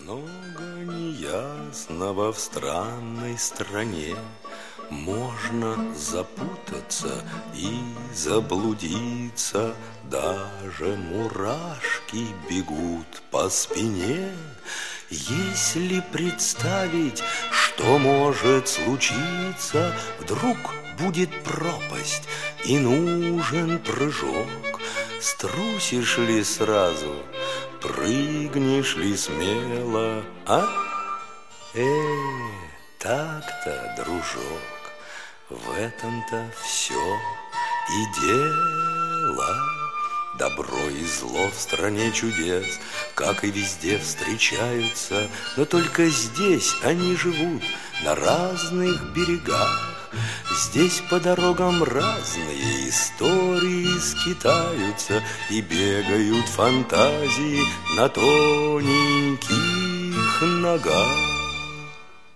Много неясного в странной стране. Можно запутаться и заблудиться, даже мурашки бегут по спине. Если представить, что может случиться, вдруг будет пропасть и нужен прыжок. Струсишь ли сразу, прыгнешь ли смело, а? Так-то, дружок, в этом-то все и дело. Добро и зло в стране чудес, как и везде, встречаются, но только здесь они живут на разных берегах. Здесь по дорогам разные истории скитаются и бегают фантазии на тоненьких ногах.